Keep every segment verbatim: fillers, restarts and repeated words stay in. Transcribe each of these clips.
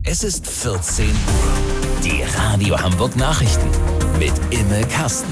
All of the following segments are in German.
Es ist vierzehn Uhr. Die Radio Hamburg Nachrichten mit Imme Karsten.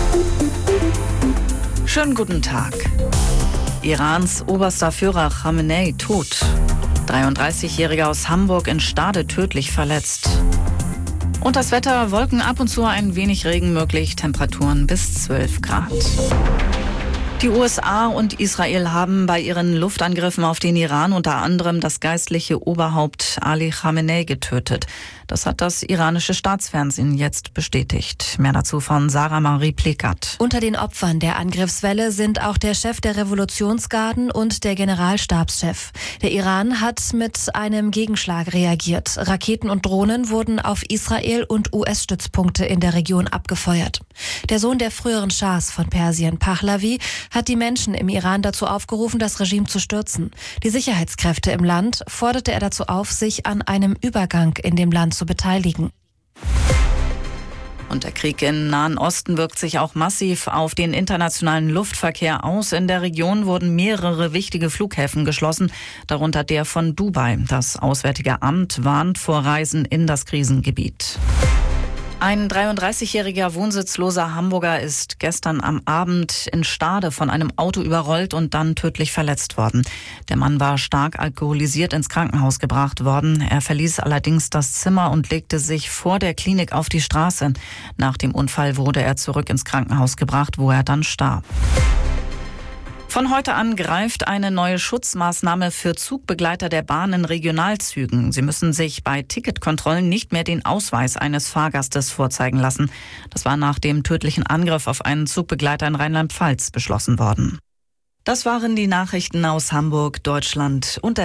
Schönen guten Tag. Irans oberster Führer Khamenei tot. dreiunddreißigjähriger aus Hamburg in Stade tödlich verletzt. Und das Wetter, Wolken, ab und zu ein wenig Regen möglich, Temperaturen bis zwölf Grad. Die U S A und Israel haben bei ihren Luftangriffen auf den Iran unter anderem das geistliche Oberhaupt Ali Khamenei getötet. Das hat das iranische Staatsfernsehen jetzt bestätigt. Mehr dazu von Sarah Marie Plekat. Unter den Opfern der Angriffswelle sind auch der Chef der Revolutionsgarden und der Generalstabschef. Der Iran hat mit einem Gegenschlag reagiert. Raketen und Drohnen wurden auf Israel und U S-Stützpunkte in der Region abgefeuert. Der Sohn der früheren Schahs von Persien, Pahlavi, hat die Menschen im Iran dazu aufgerufen, das Regime zu stürzen. Die Sicherheitskräfte im Land forderte er dazu auf, sich an einem Übergang in dem Land zu beteiligen. Und der Krieg im Nahen Osten wirkt sich auch massiv auf den internationalen Luftverkehr aus. In der Region wurden mehrere wichtige Flughäfen geschlossen, darunter der von Dubai. Das Auswärtige Amt warnt vor Reisen in das Krisengebiet. Ein dreiunddreißigjähriger wohnsitzloser Hamburger ist gestern am Abend in Stade von einem Auto überrollt und dann tödlich verletzt worden. Der Mann war stark alkoholisiert ins Krankenhaus gebracht worden. Er verließ allerdings das Zimmer und legte sich vor der Klinik auf die Straße. Nach dem Unfall wurde er zurück ins Krankenhaus gebracht, wo er dann starb. Von heute an greift eine neue Schutzmaßnahme für Zugbegleiter der Bahn in Regionalzügen. Sie müssen sich bei Ticketkontrollen nicht mehr den Ausweis eines Fahrgastes vorzeigen lassen. Das war nach dem tödlichen Angriff auf einen Zugbegleiter in Rheinland-Pfalz beschlossen worden. Das waren die Nachrichten aus Hamburg, Deutschland und der